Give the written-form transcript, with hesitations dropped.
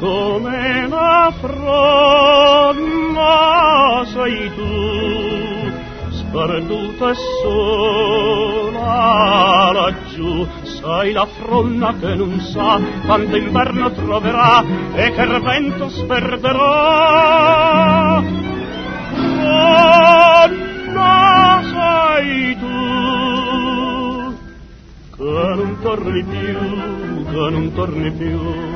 come una fronna sei tu, sperduta e sola laggiù. Sei la fronna che non sa quando inverno troverà e che il vento sperderà. Fronna sei tu, che non torni più, che non torni più.